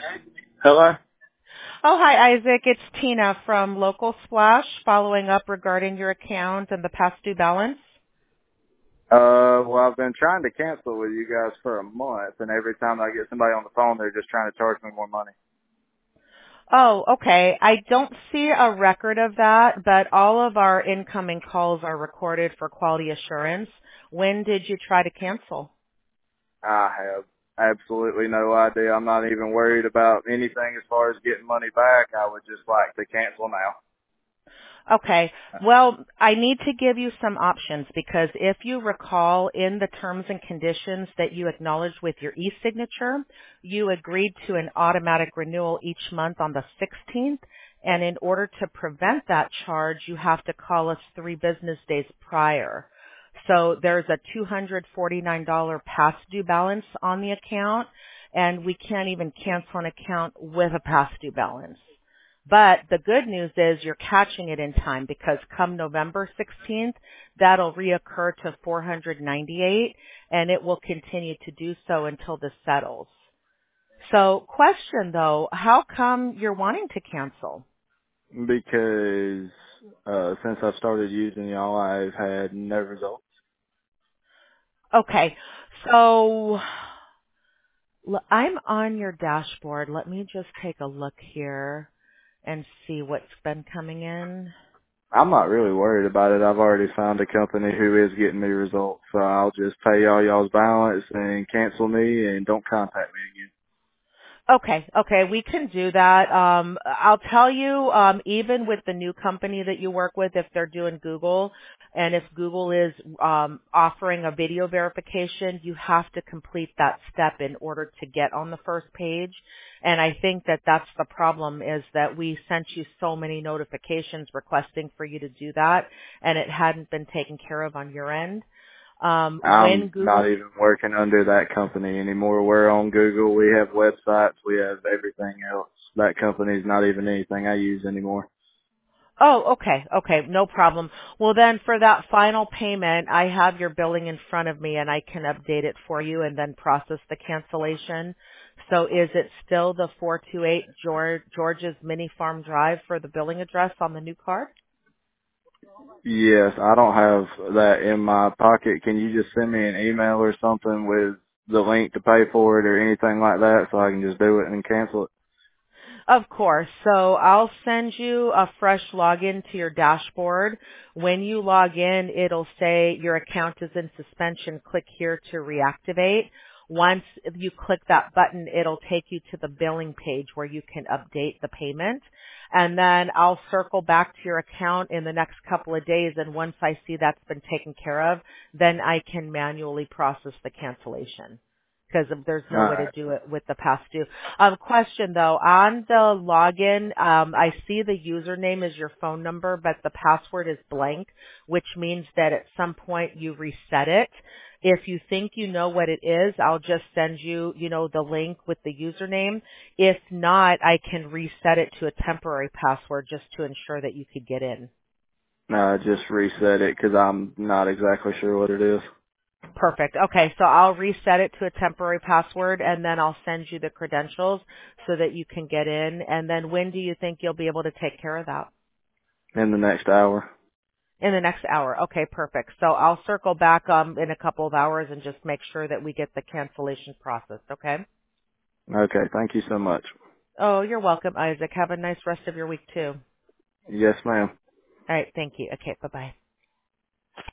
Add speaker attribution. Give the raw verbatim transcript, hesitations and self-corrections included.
Speaker 1: Hello?
Speaker 2: Oh, hi, Isaac. It's Tina from Local Splash following up regarding your account and the past due balance.
Speaker 1: Uh, well, I've been trying to cancel with you guys for a month, and every time I get somebody on the phone, they're just trying to charge me more money.
Speaker 2: Oh, okay. I don't see a record of that, but all of our incoming calls are recorded for quality assurance. When did you try to cancel?
Speaker 1: I have absolutely no idea. I'm not even worried about anything as far as getting money back. I would just like to cancel now.
Speaker 2: Okay. Well, I need to give you some options because if you recall in the terms and conditions that you acknowledged with your e-signature, you agreed to an automatic renewal each month on the sixteenth. And in order to prevent that charge, you have to call us three business days prior. So there's a two hundred forty-nine dollars past due balance on the account, and we can't even cancel an account with a past due balance. But the good news is you're catching it in time because come November sixteenth, that'll reoccur to four hundred ninety-eight and it will continue to do so until this settles. So question though, how come you're wanting to cancel?
Speaker 1: Because, uh, since I've started using y'all, I've had no results.
Speaker 2: Okay, so l- I'm on your dashboard. Let me just take a look here and see what's been coming in.
Speaker 1: I'm not really worried about it. I've already found a company who is getting me results, so I'll just pay all y'all's balance and cancel me and don't contact me again.
Speaker 2: Okay, okay, we can do that. Um, I'll tell you, um, even with the new company that you work with, if they're doing Google, and if Google is um, offering a video verification, you have to complete that step in order to get on the first page. And I think that that's the problem is that we sent you so many notifications requesting for you to do that, and it hadn't been taken care of on your end. Um, when
Speaker 1: I'm not
Speaker 2: Google
Speaker 1: even working under that company anymore. We're on Google. We have websites. We have everything else. That company's not even anything I use anymore.
Speaker 2: Oh, okay, okay, no problem. Well then for that final payment, I have your billing in front of me and I can update it for you and then process the cancellation. So is it still the four two eight George, George's Mini Farm Drive for the billing address on the new card?
Speaker 1: Yes, I don't have that in my pocket. Can you just send me an email or something with the link to pay for it or anything like that so I can just do it and cancel it?
Speaker 2: Of course. So I'll send you a fresh login to your dashboard. When you log in, it'll say your account is in suspension. Click here to reactivate. Once you click that button, it'll take you to the billing page where you can update the payment. And then I'll circle back to your account in the next couple of days. And once I see that's been taken care of, then I can manually process the cancellation because there's
Speaker 1: All
Speaker 2: no way to
Speaker 1: right.
Speaker 2: do it with the past due. Um, question though, on the login, um, I see the username is your phone number, but the password is blank, which means that at some point you reset it. If you think you know what it is, I'll just send you, you know, the link with the username. If not, I can reset it to a temporary password just to ensure that you could get in.
Speaker 1: No, just reset it because I'm not exactly sure what it is.
Speaker 2: Perfect. Okay, so I'll reset it to a temporary password and then I'll send you the credentials so that you can get in. And then when do you think you'll be able to take care of that?
Speaker 1: In the next hour.
Speaker 2: In the next hour. Okay, perfect. So I'll circle back um in a couple of hours and just make sure that we get the cancellation processed, okay?
Speaker 1: Okay, thank you so much.
Speaker 2: Oh, you're welcome, Isaac. Have a nice rest of your week too.
Speaker 1: Yes, ma'am.
Speaker 2: All right, thank you. Okay, bye-bye.